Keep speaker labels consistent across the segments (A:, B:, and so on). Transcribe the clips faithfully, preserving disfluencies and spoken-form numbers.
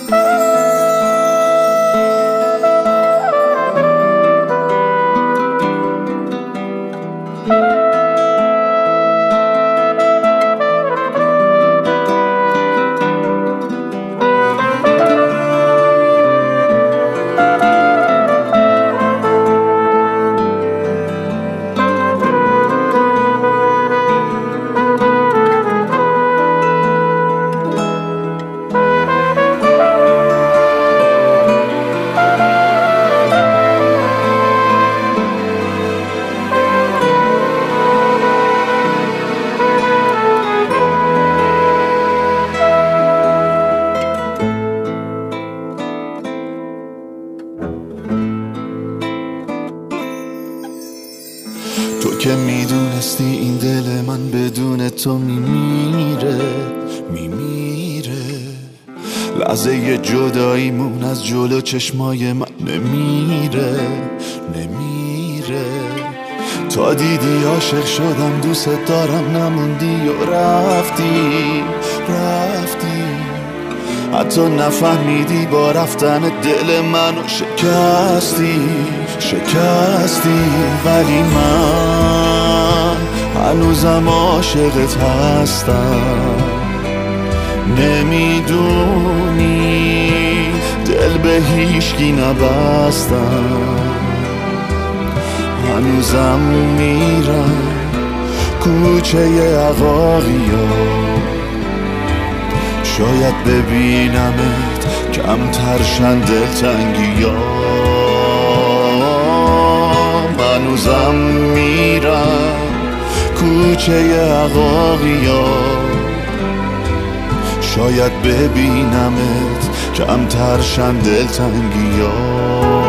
A: تو که میدونستی این دل من بدون تو میمیره میمیره لحظه جداییمون از جلو چشمای من نمیره نمیره تا دیدی عاشق شدم دوست دارم نموندی و رفتی رفتی حتی نفهمیدی با رفتن دل منو شکستی شکستی ولی من هنوزم عاشقت هستم نمیدونی دل به هیچکی نبستم هنوزم میرم کوچه عقاقیا شاید ببینمت کمتر شن دلتنگیام هنوزم میرم کوچه عقاقیا شاید ببینمت کمتر شن دلتنگیام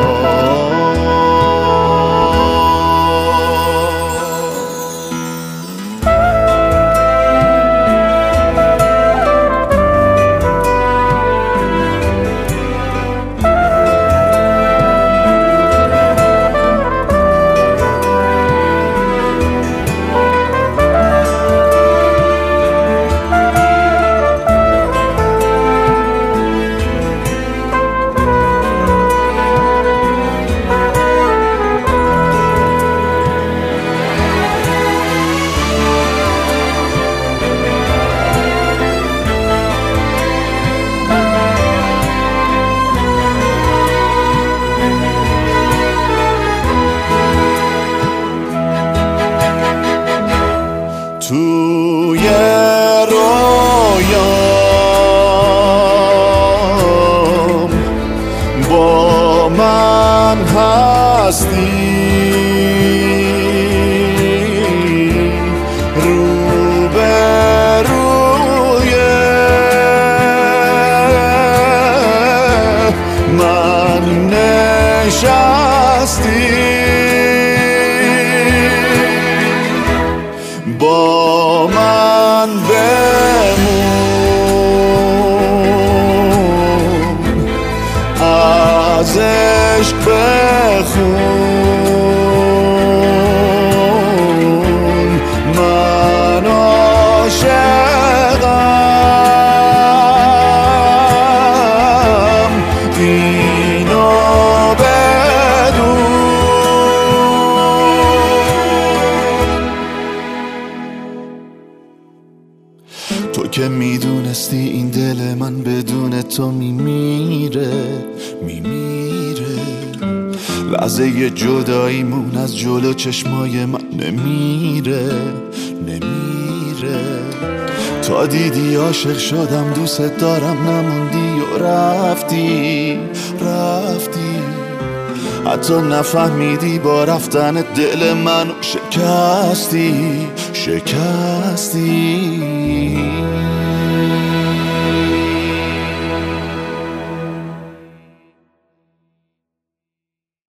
A: توی رویام با من هستی رو به روی من نشستی با من بمون از عشق بخون من عاشقم اینو بدون تو که میدونستی این دل من بدون تو میمیره میمیره لحظه جداییمون از جلو چشمای من نمیره نمیره تا دیدی عاشق شدم دوست دارم نموندی و رفتی رفتی حتی نفهمیدی با رفتن دل منو شکستی شکستی